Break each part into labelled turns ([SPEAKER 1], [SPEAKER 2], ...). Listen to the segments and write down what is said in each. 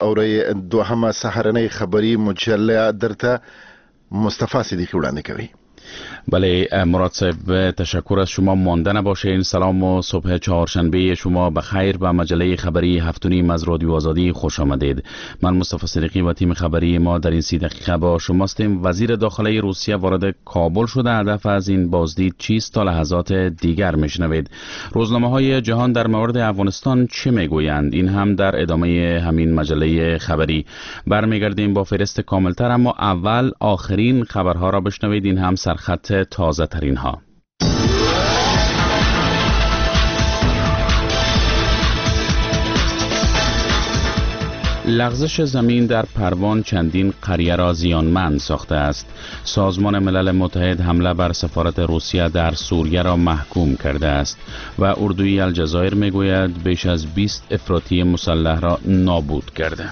[SPEAKER 1] اوري دوهمه سهارنۍ خبری مجله درته مصطفی صدیقی وړاندې کوي.
[SPEAKER 2] بله مراد صاحب، تشکر از شما. مانده نباشین. سلام و صبح چهارشنبه شما بخیر. به مجله خبری هفتونیم از رادیو آزادی خوش آمدید. من مصطفی صدیقی و تیم خبری ما در این 30 دقیقه با شماستیم. وزیر داخلی روسیه وارد کابل شده. هدف از این بازدید چیست؟ تا لحظات دیگر میشنوید. روزنامه های جهان در مورد افغانستان چه میگویند؟ این هم در ادامه همین مجله خبری. برمیگردیم با فهرست کاملتر، اما اول آخرین خبرها را بشنوید. این هم سرخط تازه ترین ها. لغزش زمین در پروان چندین قریه را زیانمند ساخته است. سازمان ملل متحد حمله بر سفارت روسیه در سوریه را محکوم کرده است و اردوی الجزایر میگوید بیش از 20 افراطی مسلح را نابود کرده.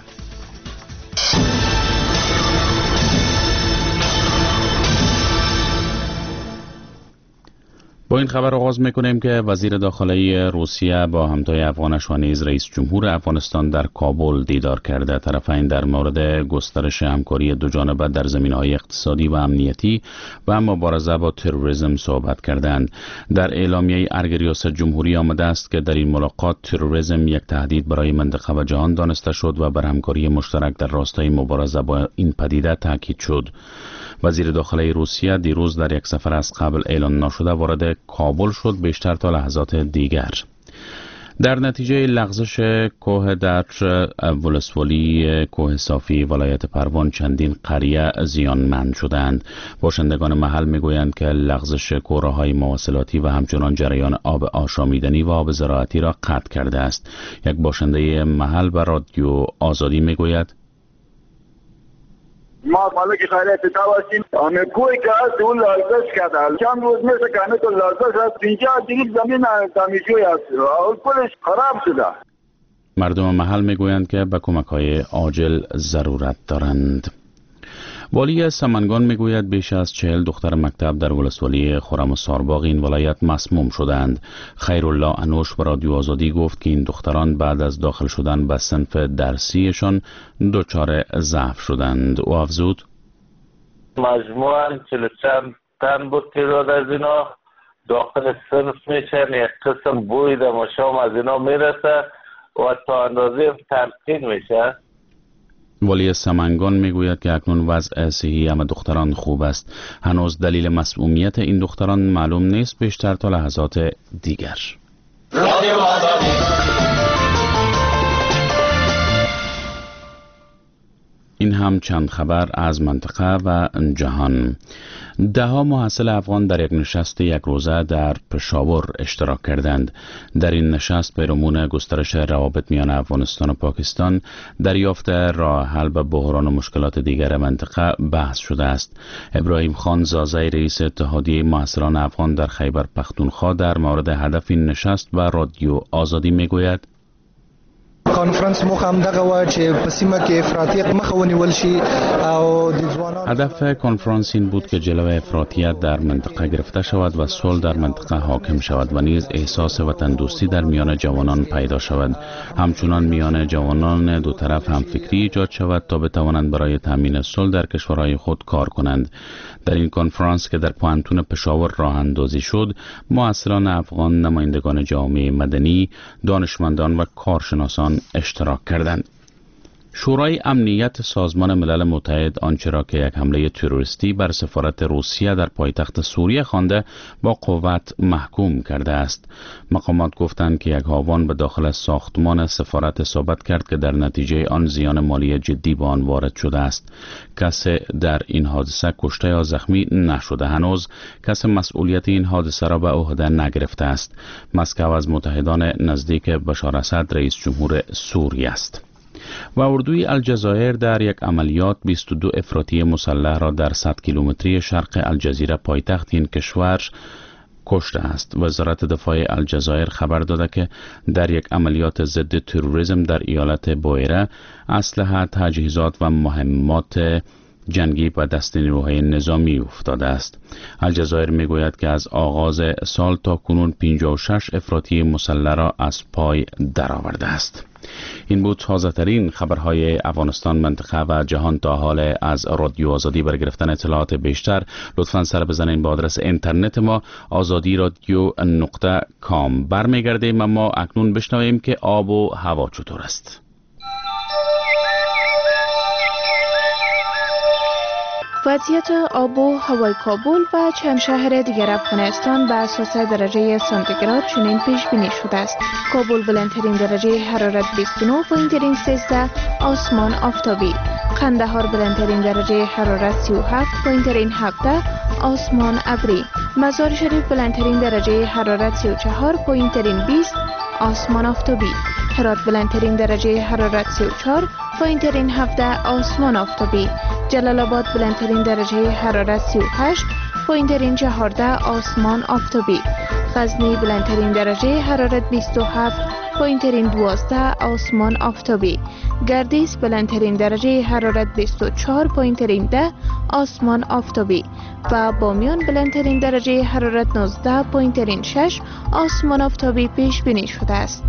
[SPEAKER 2] با این خبر آغاز میکنیم که وزیر داخلی روسیه با همتای افغانش و نیز رئیس جمهور افغانستان در کابل دیدار کرده. طرفین در مورد گسترش همکاری دوجانبه در زمینه‌های اقتصادی و امنیتی و مبارزه با تروریسم صحبت کردند. در اعلامیه ارگ ریاست جمهوری آمده است که در این ملاقات تروریسم یک تهدید برای منطقه و جهان دانسته شد و بر همکاری مشترک در راستای مبارزه با این پدیده تاکید شد. وزیر داخلی روسیه دیروز در یک سفر از قبل اعلان نشده وارد کابل شد، بیشتر تا لحظات دیگر. در نتیجه لغزش کوه در ولسوالی کوه صافی ولایت پروان چندین قریه زیانمند شدند. باشندگان محل میگویند که لغزش کوره‌های مواصلاتی و همچنان جریان آب آشامیدنی و آب زراعتی را قطع کرده است. یک باشنده محل به رادیو آزادی میگوید:
[SPEAKER 3] ما مالک خیلیت هستیم. همه کوی که هست اون لرزش کرده. چند روز میشه که همه تو لرزش هست. اینجا دیگه زمین تمیزجوی هست. کلش خراب شده.
[SPEAKER 2] مردم محل میگویند که به کمک‌های عاجل ضرورت دارند. والی سمنگان میگوید بیش از 40 دختر مکتب در ولسوالی خرم و سارباغ این ولایت مسموم شدند. خیرالله انوش به رادیو آزادی گفت که این دختران بعد از داخل شدن به صنف درسیشان دچار ضعف شدند. او افزود:
[SPEAKER 4] مجموعاً 40 تن بود تعداد از اینا داخل صنف میشن. یک قسم بوی در مشام از اینا میرسه و تا اندازه تلقین میشه.
[SPEAKER 2] والی سمنگان میگوید که اکنون وضع صحی همه دختران خوب است. هنوز دلیل مسمومیت این دختران معلوم نیست، بیشتر تا لحظات دیگر. این هم چند خبر از منطقه و جهان. ده‌ها محصل افغان در یک نشست یک روزه در پشاور اشتراک کردند. در این نشست پیرامون گسترش روابط میان افغانستان و پاکستان، دریافت راه حل به بحران و مشکلات دیگر منطقه بحث شده است. ابراهیم خان زازی رئیس اتحادیه محصلان افغان در خیبر پختونخوا در مورد هدف این نشست و رادیو آزادی میگوید:
[SPEAKER 5] کانفرنس مخم دغه و چې په سیمه کې افراطیت مخه ونیول شي او د ځوانانو.
[SPEAKER 2] هدف کنفرانس این بود که جلوه افراطیت در منطقه گرفته شود و صلح در منطقه حاکم شود و نیز احساس وطن دوستی در میان جوانان پیدا شود. همچنان میان جوانان دو طرف هم فکری ایجاد شود تا بتوانند برای تامین صلح در کشورهای خود کار کنند. در این کنفرانس که در پوانتون پشاور راه اندازی شد، محصلان افغان، نمایندگان جامعه مدنی، دانشمندان و کارشناسان اشتراک کردند. شورای امنیت سازمان ملل متحد آنچه را که یک حمله تروریستی بر سفارت روسیه در پایتخت سوریه خوانده با قوت محکوم کرده است. مقامات گفتند که یک هاوان به داخل ساختمان سفارت اصابت کرد که در نتیجه آن زیان مالی جدی به آن وارد شده است. کسی در این حادثه کشته یا زخمی نشده. هنوز کسی مسئولیت این حادثه را به عهده نگرفته است. مسکو از متحدان نزدیک بشار اسد رئیس جمهور سوریه است. و اردوی الجزایر در یک عملیات 22 افراطی مسلح را در 100 کیلومتری شرق الجزیره پایتخت این کشور کشته است. وزارت دفاع الجزایر خبر داده که در یک عملیات ضد تروریسم در ایالت بویره اسلحه، تجهیزات و مهمات جنگی به دست نیروهای نظامی افتاده است. الجزایر میگوید که از آغاز سال تا کنون 56 افراطی مسلح را از پای درآورده است. این بود تازه ترین خبرهای افغانستان، منطقه و جهان تا حال. از رادیو آزادی برای گرفتن اطلاعات بیشتر لطفاً سر بزنین با آدرس اینترنت ما azadiradio.com. برمیگردیم اما اکنون بشنویم که آب و هوا چطور است.
[SPEAKER 6] وضعیت آب و هوای کابل و چند شهر دیگر افغانستان به اساس درجه سانتیگراد چنین پیش بینی شده است. کابل بلندترین درجه حرارت 29، پایین‌ترین 13، آسمان آفتابی. قندهار بلندترین درجه حرارت 37، پایین‌ترین 17، آسمان ابری. مزار شریف بلندترین درجه حرارت 34، پایین‌ترین 20، آسمان آفتابی. هرات بلندترین درجه حرارت 34، پایین‌ترین 17، آسمان آفتابی. جلال آباد بلندترین درجه حرارت 38، پایین‌ترین 14، آسمان آفتابی. غزنی بلندترین درجه حرارت 27، پایین‌ترین 12، آسمان آفتابی. گردیس بلندترین درجه حرارت 24، پایین‌ترین 10، آسمان آفتابی. و بامیان بلندترین درجه حرارت 19، پایین‌ترین 6، آسمان آفتابی پیش بینی شده است.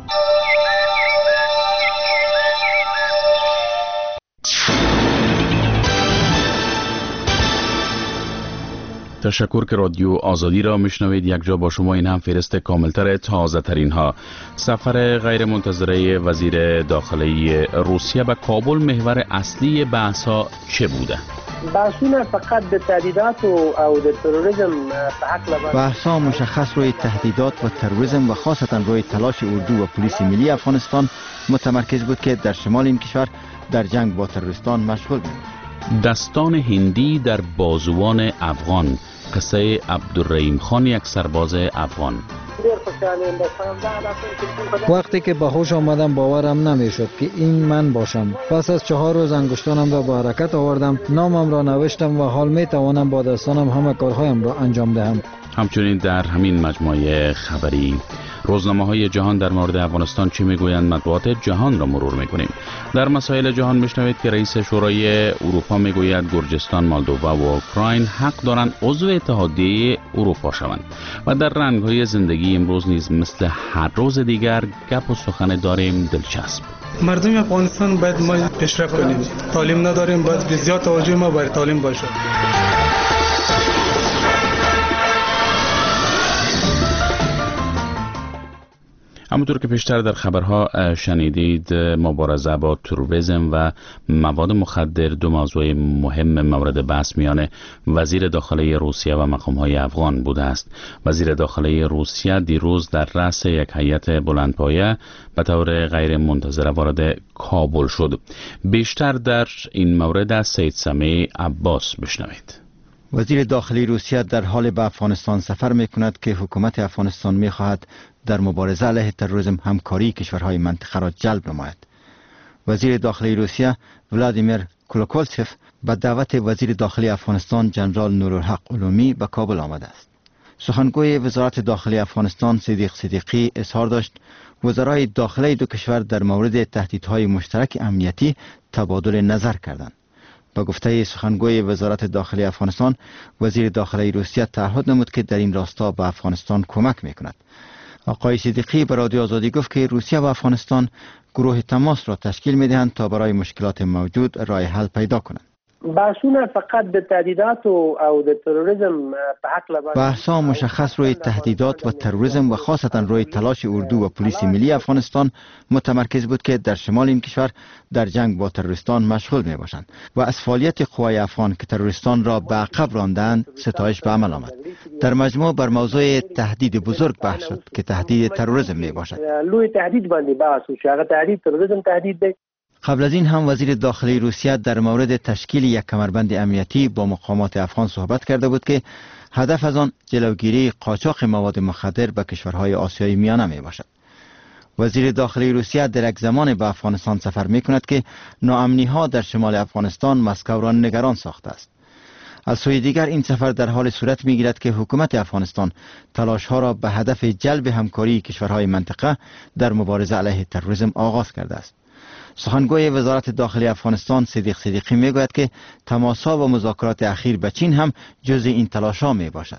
[SPEAKER 2] تشکر که رادیو آزادی را میشنوید. یک جا با شما این هم فهرست کاملتر تازه ترین ها. سفر غیر منتظره وزیر داخلی روسیه به کابل محور اصلی بحث ها چه بوده؟
[SPEAKER 7] بحثونه فقط به تهدیدات او د تروریسم په حق
[SPEAKER 8] بحثا مشخص روی تهدیدات و تروریسم و خاصتا روی تلاش اردو و پلیس ملی افغانستان متمرکز بود که در شمال این کشور در جنگ با تروریستان مشغول بود.
[SPEAKER 2] دستان هندی در بازوان افغان، قصه عبدالرحیم خان، یک سرباز افغان.
[SPEAKER 9] وقتی که به هوش آمدم باورم نمیشد که این من باشم. پس از 4 روز انگشتانم را به حرکت آوردم، نامم را نوشتم و حال می توانم با دستانم همه کارهایم را انجام دهم.
[SPEAKER 2] همچنین در همین مجموعه خبری روزنامه‌های جهان در مورد افغانستان چه میگویند، مطبوعات جهان را مرور میکنیم. در مسائل جهان میشنوید که رئیس شورای اروپا میگوید گرجستان، مالدووا و اوکراین حق دارند عضو اتحادیه اروپا شوند. و در رنگ‌های زندگی امروز نیز مثل هر روز دیگر گپ و سخن داریم دلچسب.
[SPEAKER 10] مردم افغانستان باید ما پیشرفت کنیم. تعلیم نداریم، باید زیاد توجه ما بر تعلیم باشه.
[SPEAKER 2] همونطور که پیشتر در خبرها شنیدید، مبارزه با تروریسم و مواد مخدر دو موضوع مهم مورد بحث میان وزیر داخلی روسیه و مقام‌های افغان بوده است. وزیر داخلی روسیه دیروز در رأس یک هیئت بلندپایه به طور غیر منتظره وارد کابل شد. بیشتر در این مورد از سید سمیع عباس بشنوید.
[SPEAKER 8] وزیر داخلی روسیه در حال به افغانستان سفر می‌کند که حکومت افغانستان می‌خواهد در مبارزه علیه تروریسم همکاری کشورهای منطقه را جلب نماید. وزیر داخلی روسیه ولادیمیر کلوکولتسف به دعوت وزیر داخلی افغانستان جنرال نورالحق علومی به کابل آمده است. سخنگوی وزارت داخلی افغانستان صدیق صدیقی اظهار داشت وزرای داخلی دو کشور در مورد تهدیدهای مشترک امنیتی تبادل نظر کردند. با گفته سخنگوی وزارت داخلی افغانستان، وزیر داخلی روسیه تعهد نمود که در این راستا به افغانستان کمک میکند. آقای صدیقی به رادیو آزادی گفت که روسیه و افغانستان گروه تماس را تشکیل میدهند تا برای مشکلات موجود راه حل پیدا کنند.
[SPEAKER 7] بحثونه فقط به تهدیدات او د تروریسم په حق
[SPEAKER 8] بحثا مشخص روی تهدیدات و تروریسم و خاصتا روی تلاش اردو و پلیس ملی افغانستان متمرکز بود که در شمال این کشور در جنگ با تروریستان مشغول می باشند و از فعالیت قوای افغان که تروریستان را به عقب راندند ستایش به عمل آمد. در مجموع بر موضوع تهدید بزرگ بحث شد که تهدید تروریسم می باشد.
[SPEAKER 7] لوی تهدید باندې بحث وشو، هغه تهدید تروریسم تهدید دی.
[SPEAKER 8] قبل از این هم وزیر داخلی روسیه در مورد تشکیل یک کمربند امنیتی با مقامات افغان صحبت کرده بود که هدف از آن جلوگیری قاچاق مواد مخدر به کشورهای آسیای میانه می باشد. وزیر داخلی روسیه در یک زمان به افغانستان سفر می کند که ناامنی ها در شمال افغانستان مسکو را نگران ساخته است. از سوی دیگر این سفر در حال صورت می گیرد که حکومت افغانستان تلاش ها را به هدف جلب همکاری کشورهای منطقه در مبارزه علیه تروریسم آغاز کرده است. سخنگوی وزارت داخلی افغانستان صدیق صدیقی میگوید که تماس‌ها و مذاکرات اخیر به چین هم جزء این تلاش‌ها میباشد.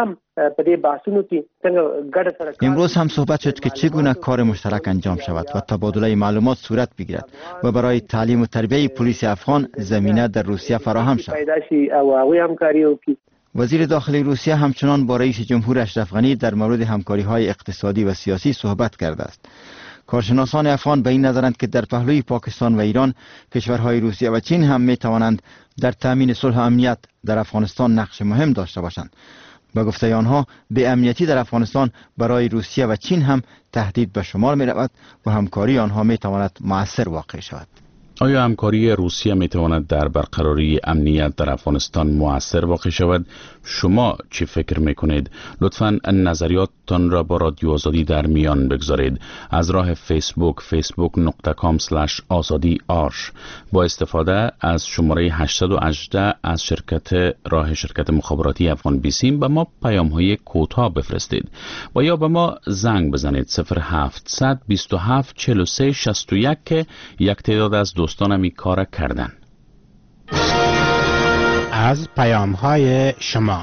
[SPEAKER 8] امروز هم صحبت شد که چگونه کار مشترک انجام شود و تبادله معلومات صورت بگیرد و برای تعلیم و تربیت پلیس افغان زمینه در روسیه فراهم شود. وزیر داخلی روسیه همچنان با رئیس جمهور اشرف غنی در مورد همکاری‌های اقتصادی و سیاسی صحبت کرده است. کارشناسان افغان به این نظرند که در پهلوی پاکستان و ایران کشورهای روسیه و چین هم می توانند در تامین صلح و امنیت در افغانستان نقش مهم داشته باشند. به گفته آنها به امنیتی در افغانستان برای روسیه و چین هم تهدید به شمار می رود و همکاری آنها می تواند مؤثر واقع شود.
[SPEAKER 2] آیا همکاری روسیه می تواند در برقراری امنیت در افغانستان مؤثر واقع شود؟ شما چی فکر می کنید؟ لطفاً نظریاتتان را با رادیو آزادی در میان بگذارید. از راه فیسبوک facebook.com/azadi arsh با استفاده از شماره 818 از شرکت مخابراتی افغان بیسیم به ما پیام های کوتاه بفرستید و یا به ما زنگ بزنید 0727 43 61 که یک تعداد از دوستانم این کار کردن.
[SPEAKER 11] از پیام‌های شما.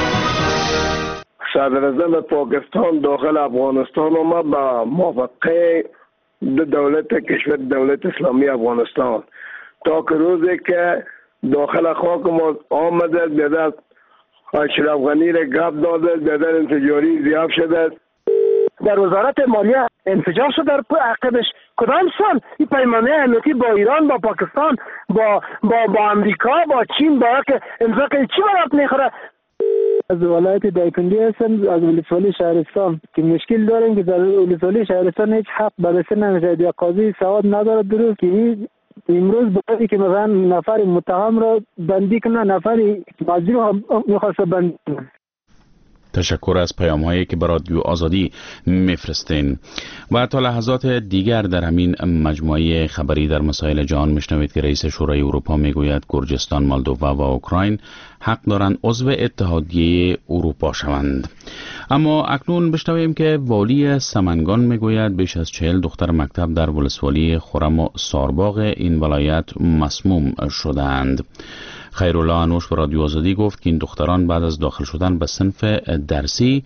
[SPEAKER 12] صدراعظم پاکستان داخل افغانستان آمد با موافقه دولت کشور دولت اسلامی افغانستان تا که روزی که داخل خاک ما آمده بیادر اشرف غنی را گپ داده بیادر انفجاری زیاد شده.
[SPEAKER 13] در وزارت مالیه انفجار شد در عقبش کدام سال این پیمانه امنیتی با ایران با پاکستان با امریکا با چین با که امضا کنید چی برات میخوره؟
[SPEAKER 14] از ولایت دایکنډي هستم از ولسوالی شهرستان که مشکل داریم که در ولسوالی شهرستان هیچ حق بررسی نمیشه یا قاضی سواد نداره درست که امروز باید که مثلا نفر متهم را بندی کنه نفر مجرم میخواسته بندی کنه.
[SPEAKER 2] تشکر از پیام هایی که به رادیو آزادی میفرستین و تا لحظات دیگر در همین مجموعه خبری در مسائل جهان میشنوید که رئیس شورای اروپا میگوید گرجستان، مولدووا و اوکراین حق دارند عضو اتحادیه اروپا شوند. اما اکنون بشنویم که والی سمنگان میگوید بیش از 40 دختر مکتب در ولسوالی خرم و سارباغ این ولایت مسموم شدند. خیرالله انوش به رادیو آزادی گفت که این دختران بعد از داخل شدن به صنف درسی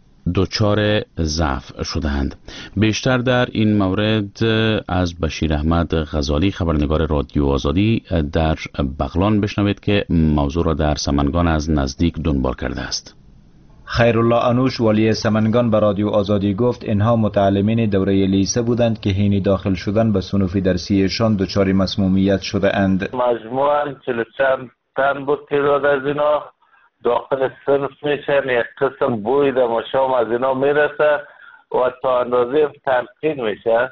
[SPEAKER 2] دچار ضعف شدند. بیشتر در این مورد از بشیر احمد غزالی خبرنگار رادیو آزادی در بغلان بشنوید که موضوع را در سمنگان از نزدیک دنبال کرده است.
[SPEAKER 15] خیرالله انوش والی سمنگان به رادیو آزادی گفت اینها متعلمین دوره لیسه بودند که حین داخل شدن به صنوف درسیشان دچار مسمومیت شده اند.
[SPEAKER 4] مجموعاً 40 تن بود تعداد از اینا داخل صنف میشن، یک قسم بوی در مشام از اینا میرسه و تا اندازه تلقین میشه.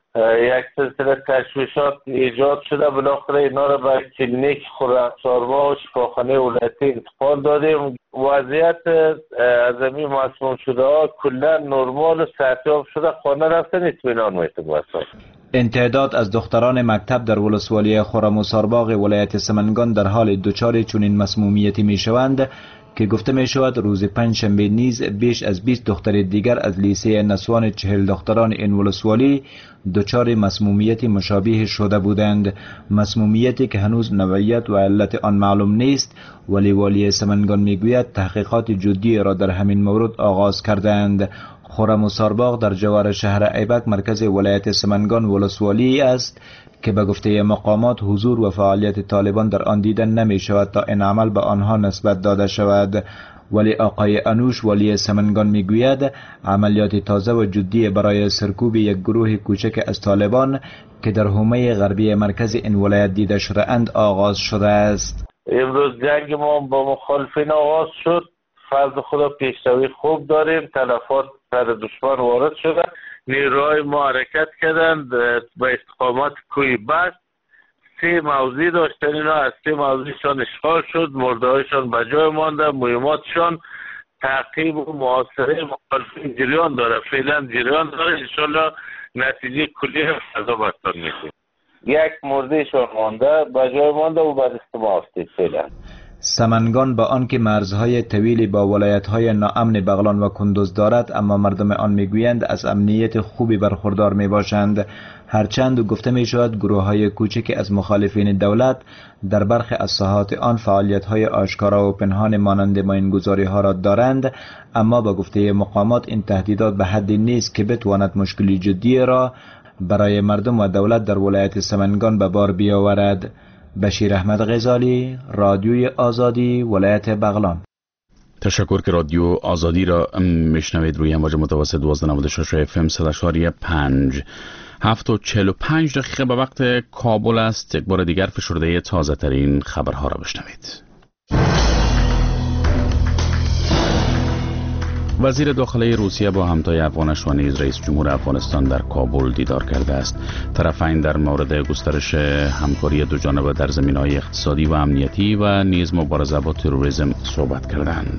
[SPEAKER 4] یک سلسله تشویشات ایجاد شده، بالاخره اینا رو به کلینیک خرمسارباغ و شفاخانه ولایتی انتقال دادیم. وضعیت از این مسموم شده ها کلا نرمال و صحتیاب شده، خانه رفتن اطمینان میتونه.
[SPEAKER 15] این تعداد از دختران مکتب در ولسوالی خرم و سارباغ ولایت سمنگان در حال دچار چنین مسمومیتی میشوند که گفته می شود روز پنجشنبه نیز بیش از 20 دختر دیگر از لیسه نسوان 40 دختران این ولسوالی دچار مسمومیتی مشابه شده بودند. مسمومیتی که هنوز نوعیت و علت آن معلوم نیست، ولی والی سمنگان میگوید تحقیقات جدی را در همین مورد آغاز کردند. خرم و سارباغ در جوار شهر ایبک مرکز ولایت سمنگان ولسوالی است که به گفته مقامات حضور و فعالیت طالبان در آن دیده نمی شود تا این عمل به آنها نسبت داده شود. ولی آقای انوش والی سمنگان می گوید عملیات تازه و جدی برای سرکوب یک گروه کوچک از طالبان که در حومه غربی مرکز این ولایت دیده شده اند آغاز شده است.
[SPEAKER 4] امروز جنگ ما با مخالفین آغاز شد. فرض خدا پیشروی خوب داریم. تلفات سر دشمن وارد شده، نیروهای ما حرکت کردند به استقامت کوی بست. 3 موضوع داشتن، اینا از 3 موضوعشان اشغال شد، مردهایشان به جای مانده، مهماتشان تعقیب و محاصره مخالفین جریان داره، فعلا جریان داره. انشالله نتیجه کلی فضا بستان میشه. 1 مردهشان مانده به جای مانده و بعد استماع هستید فعلا.
[SPEAKER 15] سمنگان با آنکه مرزهای طویلی با ولایت‌های ناامن بغلان و کندوز دارد، اما مردم آن میگویند از امنیت خوبی برخوردار میباشند، هرچند گفته میشود گروه‌های کوچک از مخالفین دولت در برخی از ساحات آن فعالیت‌های آشکارا و پنهان مانند ماینگذاری‌ها را دارند، اما با گفته مقامات این تهدیدات به حدی نیست که بتواند مشکلی جدی را برای مردم و دولت در ولایت سمنگان به بار بیاورد. بشیر احمد غزالی، رادیوی آزادی، ولایت بغلان.
[SPEAKER 2] تشکر که رادیو آزادی را میشنوید روی امواج متوسط 1296 FM 100.5. 7:45 دقیقه به وقت کابل است. یک بار دیگر فشرده تازه ترین خبرها را بشنوید. وزیر داخلی روسیه با همتای افغانش و نیز رئیس جمهور افغانستان در کابل دیدار کرده است. طرفین در مورد گسترش همکاری دو جانبه در زمینه‌های اقتصادی و امنیتی و نیز مبارزه با تروریسم صحبت کردند.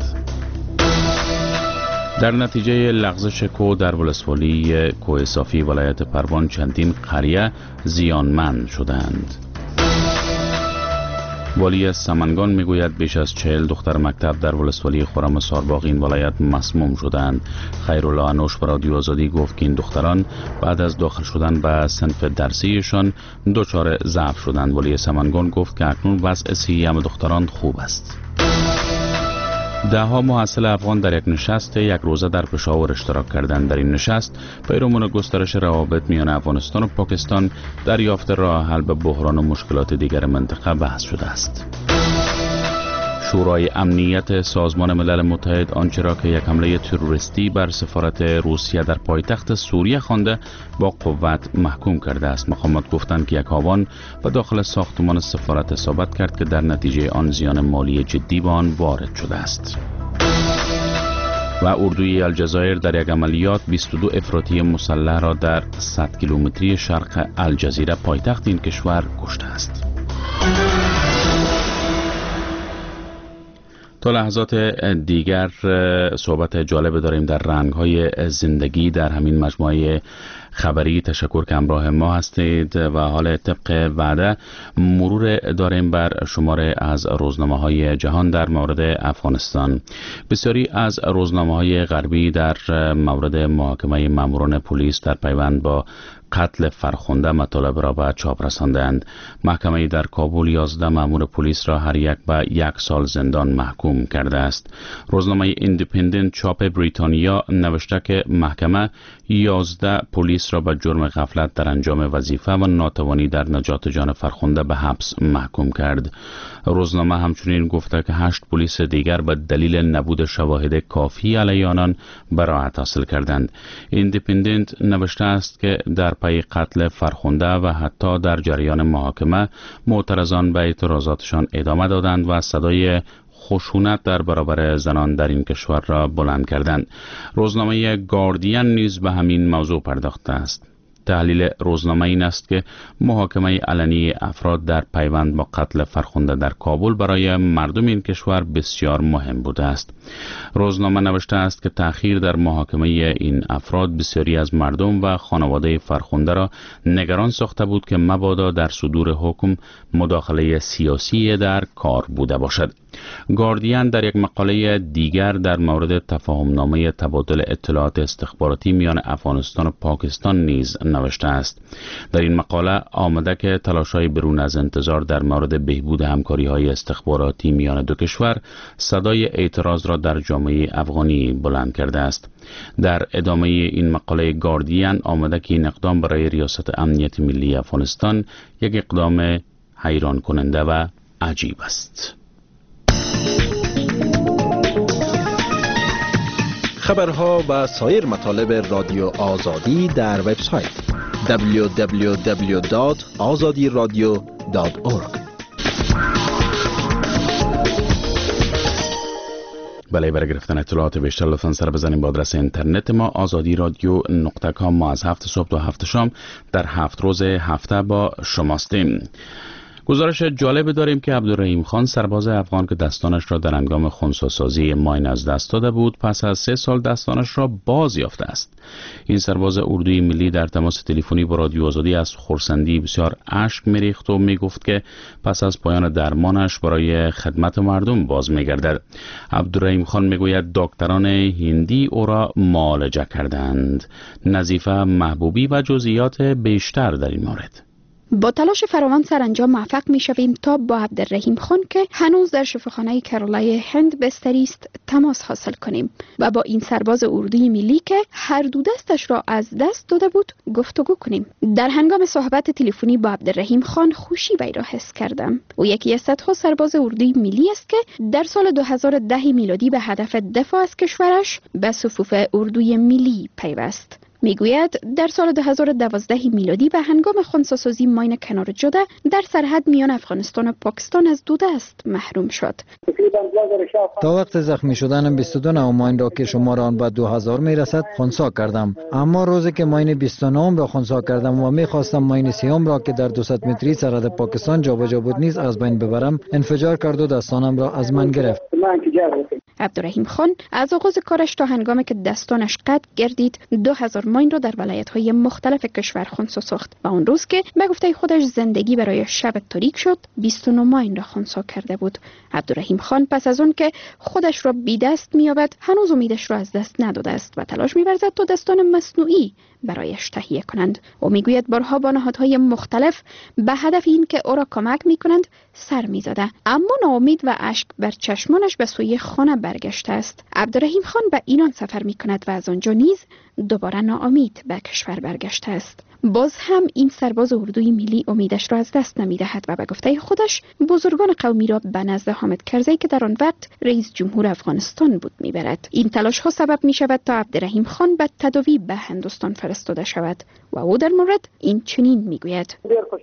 [SPEAKER 2] در نتیجه لغزش کوه در ولسوالی کوه صافی ولایت پروان چندین قریه زیانمند شدند. والی سمنگان میگوید بیش از 40 دختر مکتب در ولسوالی خرم سارباغ این ولایت مسموم شدند. خیرالله انوش به رادیو آزادی گفت که این دختران بعد از داخل شدن به صنف درسیشان دچار ضعف شدند. والی سمنگان گفت که اکنون وضع صحی دختران خوب است. دهها محصل افغان در یک نشست یک روزه در پشاور اشتراک کردند. در این نشست پیرامون گسترش روابط میان افغانستان و پاکستان در یافت راه حل به بحران و مشکلات دیگر منطقه بحث شده است. شورای امنیت سازمان ملل متحد آنچه را که یک حمله تروریستی بر سفارت روسیه در پایتخت سوریه خوانده با قوت محکوم کرده است. مقامات گفتند که یک هاوان به داخل ساختمان سفارت اصابت کرد که در نتیجه آن زیان مالی جدی به آن وارد شده است. و اردوی الجزایر در یک عملیات 22 افراطی مسلح را در 100 کیلومتری شرق الجزیره پایتخت این کشور کشته است. تا لحظات دیگر صحبت جالب داریم در رنگ‌های زندگی در همین مجموعه خبری. تشکر که همراه ما هستید و حال طبق وعده مرور داریم بر شماره از روزنامه‌های جهان در مورد افغانستان. بسیاری از روزنامه‌های غربی در مورد محاکمه ماموران پلیس در پیوند با قتل فرخنده مطالب را به چاپ رساندند. محکمه در کابل 11 مامور پلیس را هر یک به 1 سال زندان محکوم کرده است. روزنامه ایندیپندنت چاپ بریتانیا نوشته که محکمه 11 پلیس را به جرم غفلت در انجام وظیفه و ناتوانی در نجات جان فرخنده به حبس محکوم کرد. روزنامه همچنین گفته که 8 پلیس دیگر به دلیل نبود شواهد کافی علیه آنان براءت حاصل کردند. ایندیپندنت نوشته است که در پی قتل فرخنده و حتی در جریان محاکمه معترضان به اعتراضاتشان ادامه دادند و صدای خشونت در برابر زنان در این کشور را بلند کردند. روزنامه گاردین نیز به همین موضوع پرداخته است. تحلیل روزنامه این است که محاکمه علنی افراد در پیوند با قتل فرخنده در کابل برای مردم این کشور بسیار مهم بوده است. روزنامه نوشته است که تأخیر در محاکمه این افراد بسیاری از مردم و خانواده فرخنده را نگران ساخته بود که مبادا در صدور حکم مداخله سیاسی در کار بوده باشد. گاردین در یک مقاله دیگر در مورد تفاهمنامه تبادل اطلاعات استخباراتی میان افغانستان و پاکستان نیز نوشته است. در این مقاله آمده که تلاش‌های برون از انتظار در مورد بهبود همکاری‌های استخباراتی میان دو کشور صدای اعتراض را در جامعه افغانی بلند کرده است. در ادامه این مقاله گاردین آمده که این اقدام برای ریاست امنیت ملی افغانستان یک اقدام حیران کننده و عجیب است.
[SPEAKER 16] خبرها و سایر مطالب رادیو آزادی در وبسایت www.azadiradio.org.
[SPEAKER 2] برای گرفتن اطلاعات بیشتر لطفاً سر بزنید به آدرس اینترنت ما azadiradyo.com. ما از 7 صبح تا 7 شام در 7 روز هفته با شماستیم. گزارش جالب داریم که عبدالرحیم خان سرباز افغان که دستانش را در هنگام خنثی‌سازی ماین از دست داده بود پس از 3 سال دستانش را باز یافته است. این سرباز اردوی ملی در تماس تلفنی با رادیو آزادی از خرسندی بسیار اشک می‌ریخت و میگفت که پس از پایان درمانش برای خدمت مردم باز می‌گردد. عبدالرحیم خان میگوید دکتران هندی او را معالجه کردند. نظیفه محبوبی و جزئیات بیشتر در این مورد.
[SPEAKER 17] با تلاش فراوان سرانجام موفق می شویم تا با عبدالرحیم خان که هنوز در شفاخانه کرولای هند بستری است تماس حاصل کنیم و با این سرباز اردوی ملی که هر دو دستش را از دست داده بود گفتگو کنیم. در هنگام صحبت تلفنی با عبدالرحیم خان خوشی وی را حس کردم. او یکی از صدها سرباز اردوی ملی است که در سال 2010 میلادی به هدف دفاع از کشورش به صفوف اردوی ملی پیوست. میگوید در سال 2012 میلادی به هنگام خنثی‌سازی ماین کنار جده در سرحد میان افغانستان و پاکستان از 2 دست محروم شد.
[SPEAKER 9] تا وقت زخمی شدنم 22 نوع ماین را که شمار آن به 2000 میرسد خنثی کردم، اما روزی که ماین 29 را خنثی کردم و میخواستم ماین 30 را که در 200 متری سرحد پاکستان جابجا بود نیز از بین ببرم، انفجار کرد و دستانم را از من گرفت.
[SPEAKER 17] عبدالرحیم خان از آغاز کارش تا هنگامی که دستانش قطع گردید 2000 ماین را در ولایت‌های مختلف کشور خنثی ساخت و اون روز که به گفته خودش زندگی برای شب تاریک شد 29 ماین را خنثی کرده بود. عبدالرحیم خان پس از اون که خودش را بی دست می‌یابد هنوز امیدش را از دست نداده است و تلاش می‌ورزد تا دستان مصنوعی برایش تهیه کنند. او میگوید بارها با نهادهای مختلف به هدف این که او را کمک میکنند سر میزده، اما ناامید و اشک بر چشمانش به سوی خانه برگشته است. عبدالرحیم خان به ایران سفر میکند و از آنجا نیز دوباره ناامید به کشور برگشته است. باز هم این سرباز اردوی ملی امیدش را از دست نمیدهد و به گفته خودش بزرگان قومی را به نزد حامد کرزی که در آن وقت رئیس جمهور افغانستان بود میبرد. این تلاش ها سبب می شود تا عبدالرحیم خان به تداوی به هندوستان فرستاده شود و او در مورد این چنین میگوید: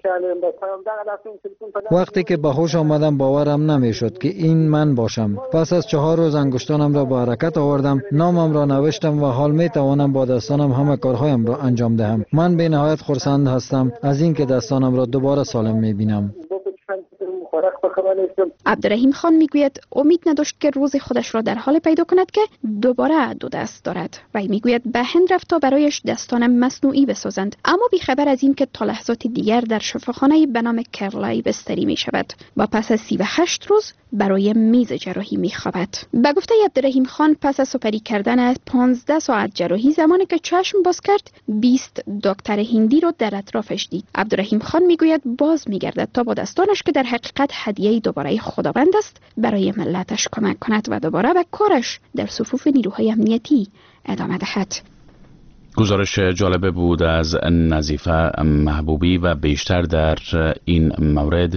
[SPEAKER 9] وقتی که به هوش آمدم باورم نمیشد که این من باشم. پس از 4 روز انگشتانم را به حرکت آوردم، نامم را نوشتم و حال می توانم با دستانم همه کارهایم را انجام دهم. من به نهایت خرسند هستم از اینکه دستانم را دوباره سالم میبینم.
[SPEAKER 17] عبدالرحیم خان میگوید امید نداشت که روز خودش را در حال پیدا کند که دوباره 2 دست دارد. وی میگوید به هند رفت تا برایش دستان مصنوعی بسازند، اما بیخبر از این که تا لحظات دیگر در شفاخانه به نام کرلای بستری می شود و پس از 38 روز برای میز جراحی می خوابد. به گفته عبدالرحیم خان پس از سپری کردن 15 ساعت جراحی زمانی که چشم باز کرد 20 دکتر هندی را در اطرافش دید. عبدالرحیم خان میگوید باز میگردد تا با دستانش که در حقیقت هدیه دوباره خداوند است برای ملتش کمک کند و دوباره به کارش در صفوف نیروهای امنیتی ادامه دهد.
[SPEAKER 2] گزارش جالب بود از نظیفه محبوبی و بیشتر در این مورد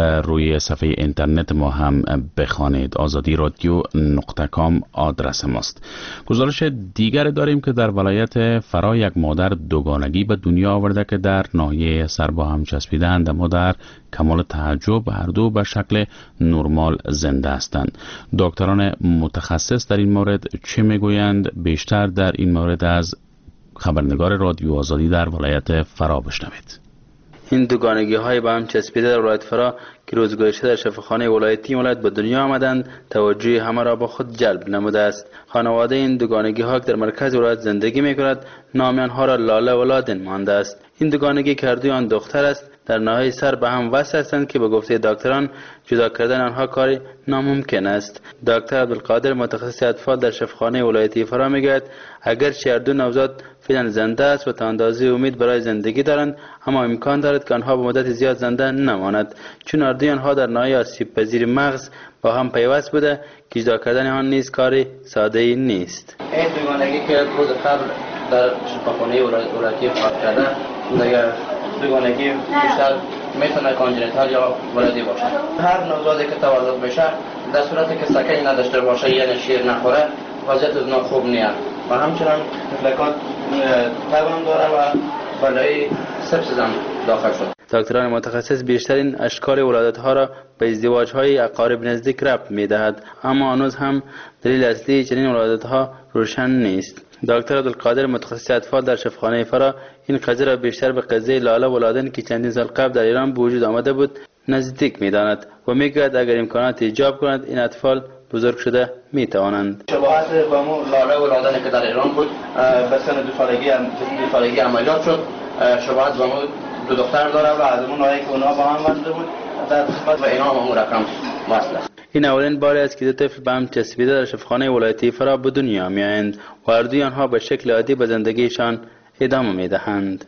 [SPEAKER 2] روی صفحه اینترنت ما هم بخوانید. azadi.radio.com آدرس ماست. گزارش دیگر داریم که در ولایت فرا یک مادر دوگانگی به دنیا آورده که در ناحیه سر با هم چسبیدند، اما در کمال تعجب هر دو به شکل نرمال زنده هستند. دکتران متخصص در این مورد چه میگویند؟ بیشتر در این مورد از خبرنگار رادیو آزادی در ولایت فرا بشنوید.
[SPEAKER 18] این دوگانگی های با هم چسبیده در ولایت فرا که روز گذشته در شفاخانه ولایتی ولایت به دنیا آمدند توجه همه را با خود جلب نموده است. خانواده این دوگانگی ها که در مرکز ولایت زندگی می کند نام آنها را لاله و لادن مانده است. این دوگانگی که هر دوی آن دختر است در ناحیه سر به هم وصل هستند که به گفته دکتران جدا کردن آنها کاری ناممکن است. دکتر عبدالقادر متخصص اطفال در شفاخانه ولایتی فرا میگوید اگرچه هر دو نوزاد فعلا زنده است و تا اندازه امید برای زندگی دارند، اما امکان دارد که آنها به مدت زیاد زنده نماند، چون هر دوی آنها در ناحیه آسیب پذیر مغز با هم پیوست بوده که جدا کردن آن نیز کاری ساده ای نیست.
[SPEAKER 19] این دوگانگی که روز قبل در شفاخانه ولایتی فرا کرده دیگر دوگانگی بیشتر میتونه کانجنیتال یا ولادی باشه. هر نوزادی که تولد بشه در صورتی که سکه نداشته باشه یعنی شیر نخوره وضعیت اونا خوب نیست و همچنان تفلکات تبم داره و بالای سپسیس هم داخل شد.
[SPEAKER 18] دکتران متخصص بیشترین اشکال ولادت ها را به ازدواج های اقارب نزدیک ربط میدهد، اما هنوز هم دلیل اصلی چنین ولادت ها روشن نیست. دکتر عبدالقادر متخصص اطفال در شفاخانه فرا این قضیه را بیشتر به قضیه لاله و لادن که چندین سال قبل در ایران به وجود آمده بود نزدیک می‌داند و می‌گوید اگر امکانات ایجاب کند این اطفال بزرگ شده می‌توانند.
[SPEAKER 19] شباهت با مو لاله و لادنی که در ایران بود به سن 2 سالگی عملیات شد. شباهت با مو 2 دختر داره و از اون آیه که اونا با هم وصل بود در خدمت و اینام اون رقم وصل است.
[SPEAKER 18] این اولین بار است که 2 طفل به هم چسبیده در شفاخانه ولایتی فرا به دنیا می‌آیند و هر دوی آنها به شکل عادی به زندگیشان ادامه می‌دهند.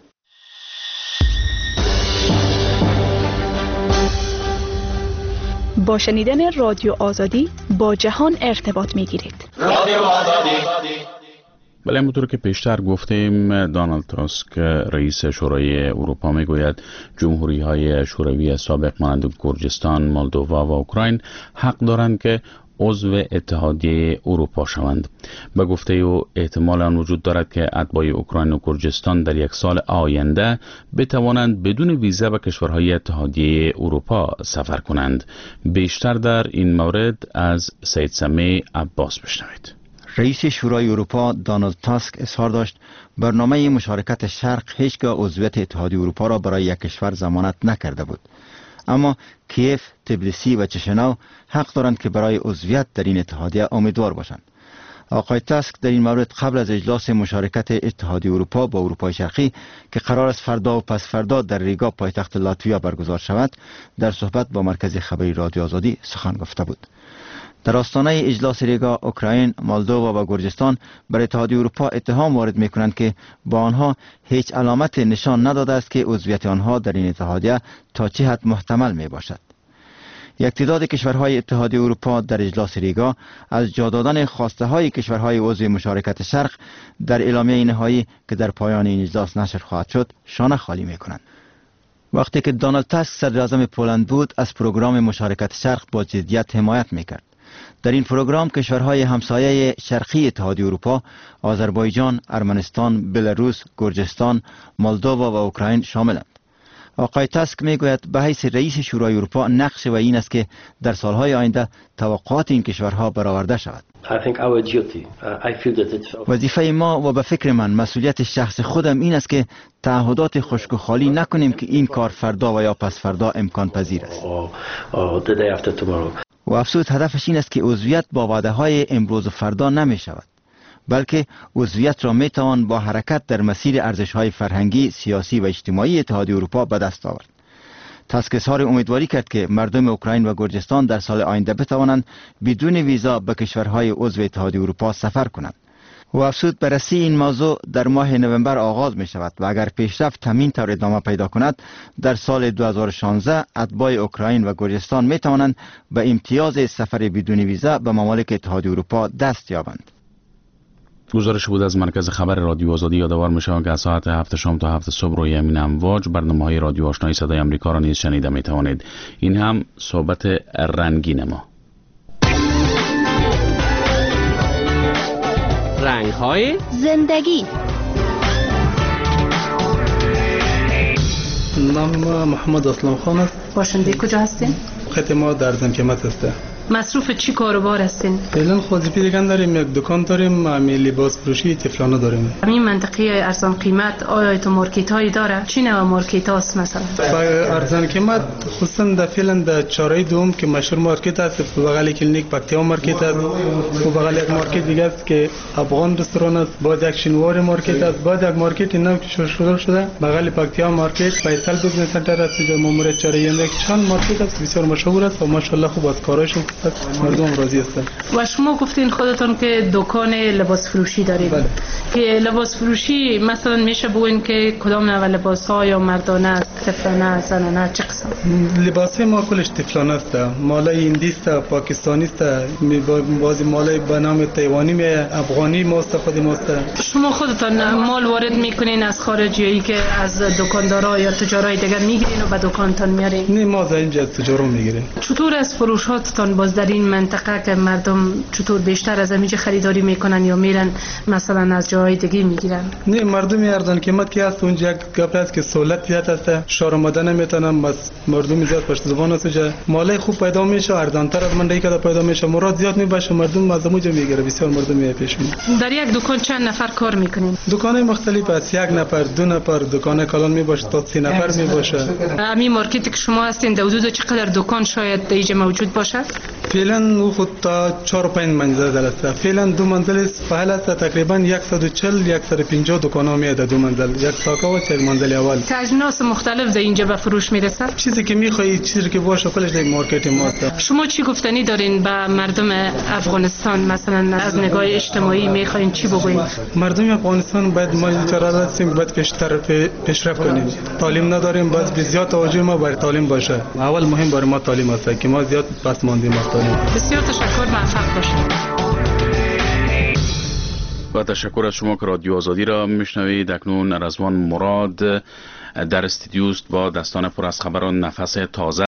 [SPEAKER 20] با شنیدن رادیو آزادی با جهان ارتباط می‌گیرید.
[SPEAKER 2] رادیو آزادی. بله، همونطور که پیشتر گفتیم دونالد تاسک رئیس شورای اروپا میگوید جمهوری‌های شوروی سابق مانند گرجستان، مولدووا و اوکراین حق دارند که عضو اتحادیه اروپا شوند. به گفته او احتمال آن وجود دارد که اتباع اوکراین و گرجستان در 1 سال آینده بتوانند بدون ویزا به کشورهای اتحادیه اروپا سفر کنند. بیشتر در این مورد از سید سمیع عباس بشنوید.
[SPEAKER 8] رئیس شورای اروپا دونالد تاسک اظهار داشت برنامه مشارکت شرق هیچگاه عضویت اتحادیه اروپا را برای یک کشور ضمانت نکرده بود، اما کیف، تبلیسی و چشناو حق دارند که برای عضویت در این اتحادیه امیدوار باشند. آقای تاسک در این مورد قبل از اجلاس مشارکت اتحادیه اروپا با اروپای شرقی که قرار است فردا و پس فردا در ریگا پایتخت لاتویا برگزار شود، در صحبت با مرکز خبری رادیو آزادی سخن گفته بود. در آستانه اجلاس ریگا، اوکراین، مولدووا و گرجستان بر اتحادیه اروپا اتهام وارد می‌کنند که با آنها هیچ علامت نشان نداده است که عضویت آنها در این اتحادیه تا چه حد محتمل میباشد. یک تعداد کشورهای اتحادیه اروپا در اجلاس ریگا از جا دادن خواسته های کشورهای عضو مشارکت شرق در اعلامیه نهایی که در پایان این اجلاس نشر خواهد شد شانه خالی می‌کنند. وقتی که دونالد تاسک صدر اعظم پولند بود، از پروگرام مشارکت شرق با جدیت حمایت می‌کرد. در این پروگرام کشورهای همسایه شرقی اتحادیه اروپا، آذربایجان، ارمنستان، بلاروس، گرجستان، مولدووا و اوکراین شاملند. آقای تاسک میگوید به حیث رئیس شورای اروپا نقش و این است که در سالهای آینده توقعات این کشورها برآورده شود. وظیفه ما و به فکر من مسئولیت شخص خودم این است که تعهدات خشک و خالی نکنیم که این کار فردا و یا پس فردا امکان پذیر است. و افسوس هدفش این است که عضویت با وعده های امروز و فردا نمی شود، بلکه عضویت را می توان با حرکت در مسیر ارزش های فرهنگی، سیاسی و اجتماعی اتحادیه اروپا به دست آورد. تاسک اظهار امیدواری کرد که مردم اوکراین و گرجستان در سال آینده بتوانند بدون ویزا به کشورهای عضو اتحادیه اروپا سفر کنند. و افزود بررسی این موضوع در ماه نوامبر آغاز می شود و اگر پیشرفت همین طور ادامه پیدا کند، در سال 2016 اتباع اوکراین و گرجستان می توانند به امتیاز سفر بدون ویزا به ممالک اتحادیه اروپا دست یابند.
[SPEAKER 2] گزارش بود از مرکز خبر رادیو آزادی. یادآور می‌شوم که از ساعت 7 شام تا 7 صبح روی همین امواج برنامه‌های رادیو آشنای صدای آمریکا را نیز شنیده می‌توانید. این هم صحبت رنگین ما.
[SPEAKER 20] رنگ‌های زندگی.
[SPEAKER 10] نام محمد اسلام خان است.
[SPEAKER 20] باشنده کجا هستین؟
[SPEAKER 10] خط ما در زنکمت است.
[SPEAKER 20] مصروف چی کاروبار هستین؟
[SPEAKER 10] فعلا وظیفه دیگه داریم، یک دکان داریم، لباس فروشی طفلانه داریم.
[SPEAKER 20] همین منطقه ارزان قیمت آیا تو مارکت هایی داره؟ چی نوع مارکت هاست مثلا؟
[SPEAKER 10] ارزان قیمت خصوصا در فعلا در چهارراه دوم که مشهور مارکت است، بغل کلینیک پکتیا مارکت است و بغل یک مارکت دیگه است که افغان رستوران است، بعد یک شینوار مارکت است، بعد یک مارکت نو که شروع شده بغل پکتیا مارکت فیصل بزنس سنتر است در ماموریت چهارراه، یک چند مارکت است بسیار مشهور است و ماشاءالله خوب از کاراشون مردم راضی هستند.
[SPEAKER 20] و شما گفتین خودتون که دکان لباس فروشی دارید.
[SPEAKER 10] بله.
[SPEAKER 20] که لباس فروشی مثلا میشه بگوین که کدام نوع لباس ها یا مردانه است، طفلانه است، زنانه، چه قسم؟
[SPEAKER 10] لباس ما کلش طفلانه است، مالای هندی است، پاکستانی است، بعضی مالای به نام تایوانی می افغانی ما استفاده ما است.
[SPEAKER 20] شما خودتون مال وارد میکنین از خارجی که از دکاندارا یا تجارای دیگر میگیرین و به دکانتون میارین؟
[SPEAKER 10] نه، ما از اینجا از تجارا میگیریم.
[SPEAKER 20] چطور از فروشاتتان با باز در این منطقه که مردم چطور بیشتر از اینجا خریداری میکنن یا میرن مثلا از جاهای دیگه میگیرن؟
[SPEAKER 10] نه، مردم ارزان قیمت که هست اونجا یک گپ هست که سهولت زیاد هست، شهر آمدن نمیتونم، بس مردم زیاد پشت زبان است، جا مالای خوب پیدا میشه، ارزانتر از منډی که پیدا میشه، مراد زیاد میباشه، مردم از اونجا میگیره، بسیار مردم میاد پیش میاد.
[SPEAKER 20] در یک دکان چند نفر کار میکنین؟
[SPEAKER 10] دکانای مختلف است، یک نفر، دو نفر، دکان کلان میباشه تا 3 نفر میباشه.
[SPEAKER 20] همین مارکتی که شما هستین در حدود چقدر دکان شاید اینجا موجود باشه؟
[SPEAKER 10] فعلا او خود تا 4 و 5 منزل است. فعلا 2 منزل است، فعلا است تقریبا 140 150 دکانا میاد، 2 منزل، یک ساکا و 4 منزل اول.
[SPEAKER 20] اجناس مختلف در اینجا به فروش میرسه؟
[SPEAKER 10] چیزی که میخوای، چیزی که باشه کلش در مارکت ماست.
[SPEAKER 20] شما چی گفتنی دارین به مردم افغانستان، مثلا از نگاه اجتماعی میخواین چی بگوین؟
[SPEAKER 10] مردم افغانستان باید ما چرا هستیم، باید پیشرفت کنیم. تعلیم نداریم، باید زیاد توجه ما بر تعلیم باشه. اول مهم برای ما تعلیم است که ما زیاد پس ماندیم از تعلیم.
[SPEAKER 20] بسیار تشکر، موفق باشید.
[SPEAKER 2] با تشکر از شما که رادیو آزادی را میشنوید. اکنون رضوان مراد در استودیو است با داستان پر از خبر و نفس تازه.